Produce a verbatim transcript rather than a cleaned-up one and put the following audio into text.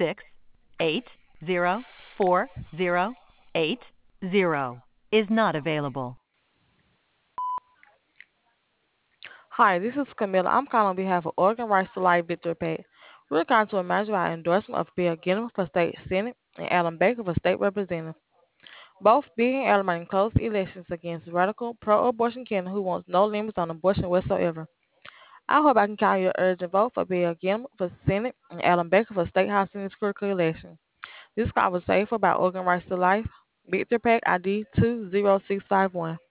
six eight zero four zero eight zero is not available. Hi, this is Camilla. I'm calling on behalf of Organ Rights to Life Victory PAC. We're calling to imagine our endorsement of Bill Gilman for State Senate and Alan Baker for State Representative. Both Big and Alan are in close elections against radical pro-abortion candidate who wants no limits on abortion whatsoever. I hope I can count your urgent vote for Bill Gilman for Senate and Alan Baker for State House in this critical election. This call was safe about Organ Rights to Life, Victory PAC I D two zero six five one.